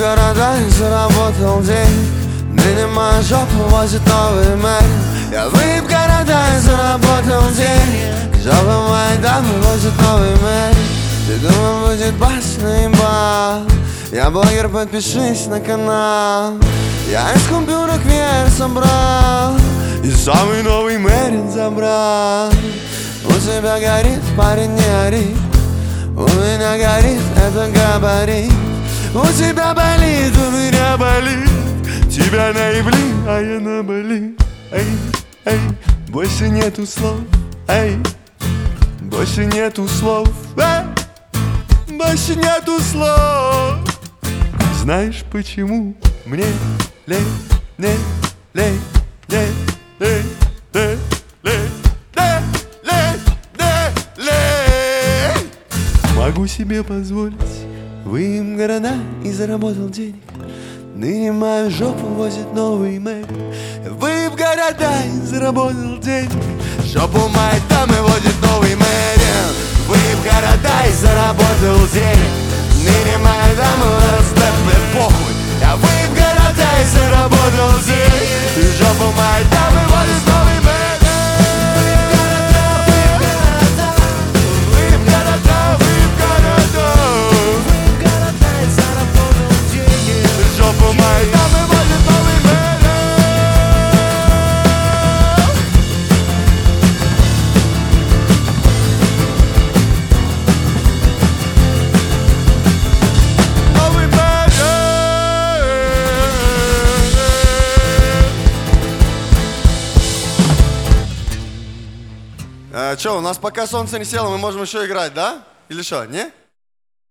города и заработал денег. Ныне моя жопа возит новый мэр. Я выпил города и заработал денег. Жопа моей дамы возит новый мэр. Ты думал, будет басный бал? Я блогер, подпишись на канал. Я из купюрок VR собрал и самый новый Мерин забрал. У тебя горит, парень, не ори. У меня горит, это габарит. У тебя болит, у меня болит. Тебя наебли, а я на Бали. Эй, эй, больше нету слов. Эй, больше нету слов. Эй, больше нету слов. Знаешь почему мне лей, лей, лей, лей, лей, лей, лей, лей, лей, лей. Могу себе позволить выем города и заработал денег. Ныне мою жопу возит новый мэр. Выем города и заработал денег. Жопу моей дамы возит новый мэр. Выем города и заработал денег. Ныне моя дама растет, мне похуй. Я выем города и заработал денег. Жопу моей дамы возит новый мэр. Че, у нас пока солнце не село, мы можем еще играть, да? Или что, не?